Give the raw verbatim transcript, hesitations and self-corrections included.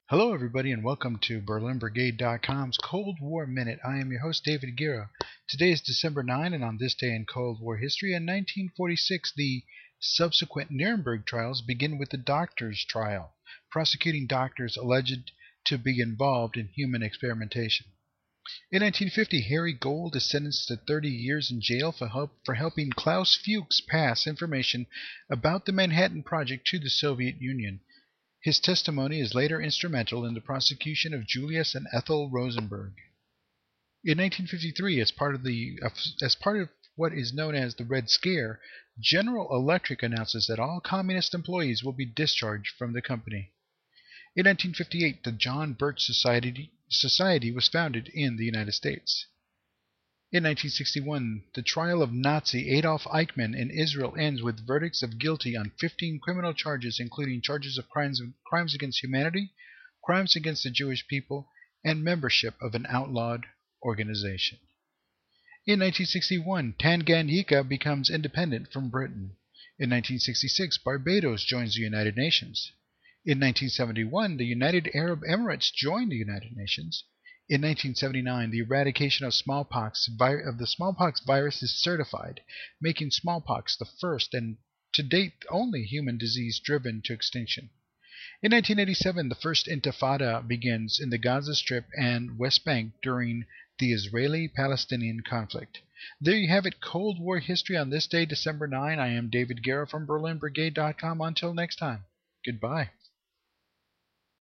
Hello, everybody, and welcome to Berlin Brigade dot com's Cold War Minute. I am your host, David Guerra. Today is December ninth, and on this day in Cold War history, in nineteen forty-six, the subsequent Nuremberg trials begin with the doctors' trial, prosecuting doctors alleged to be involved in human experimentation. In nineteen fifty, Harry Gold is sentenced to thirty years in jail for, help, for helping Klaus Fuchs pass information about the Manhattan Project to the Soviet Union. His testimony is later instrumental in the prosecution of Julius and Ethel Rosenberg. In nineteen fifty-three, as part of the as part of what is known as the Red Scare, General Electric announces that all communist employees will be discharged from the company. In nineteen fifty-eight, the John Birch Society, Society was founded in the United States. In nineteen sixty-one, the trial of Nazi Adolf Eichmann in Israel ends with verdicts of guilty on fifteen criminal charges, including charges of crimes, crimes against humanity, crimes against the Jewish people, and membership of an outlawed organization. In nineteen sixty-one, Tanganyika becomes independent from Britain. In nineteen sixty-six, Barbados joins the United Nations. In nineteen seventy-one, the United Arab Emirates joined the United Nations. In nineteen seventy-nine, the eradication of smallpox of the smallpox virus is certified, making smallpox the first and to date only human disease driven to extinction. In nineteen eighty-seven, the first Intifada begins in the Gaza Strip and West Bank during the Israeli-Palestinian conflict. There you have it, Cold War history on this day, December ninth. I am David Guerra from Berlin Brigade dot com. Until next time, goodbye.